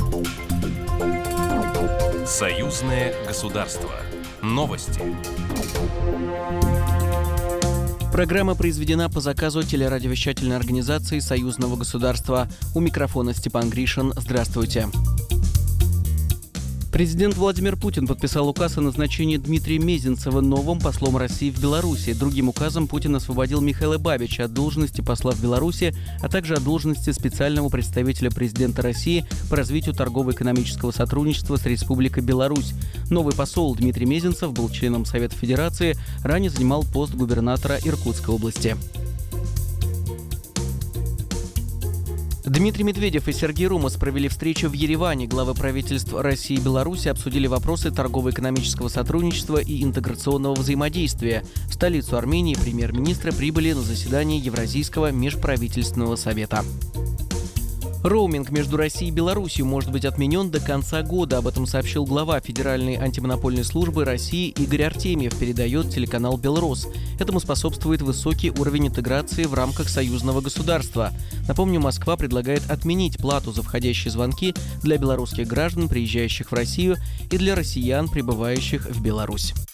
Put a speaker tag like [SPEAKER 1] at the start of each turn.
[SPEAKER 1] Союзное государство. Новости.
[SPEAKER 2] Программа произведена по заказу телерадиовещательной организации Союзного государства. У микрофона Степан Гришин. Здравствуйте. Президент Владимир Путин подписал указ о назначении Дмитрия Мезенцева новым послом России в Беларуси. Другим указом Путин освободил Михаила Бабича от должности посла в Беларуси, а также от должности специального представителя президента России по развитию торгово-экономического сотрудничества с Республикой Беларусь. Новый посол Дмитрий Мезенцев был членом Совета Федерации, ранее занимал пост губернатора Иркутской области. Дмитрий Медведев и Сергей Румас провели встречу в Ереване. Главы правительств России и Беларуси обсудили вопросы торгово-экономического сотрудничества и интеграционного взаимодействия. В столицу Армении премьер-министры прибыли на заседание Евразийского межправительственного совета. Роуминг между Россией и Беларусью может быть отменен до конца года. Об этом сообщил глава Федеральной антимонопольной службы России Игорь Артемьев, передает телеканал «Белрос». Этому способствует высокий уровень интеграции в рамках союзного государства. Напомню, Москва предлагает отменить плату за входящие звонки для белорусских граждан, приезжающих в Россию, и для россиян, прибывающих в Беларусь.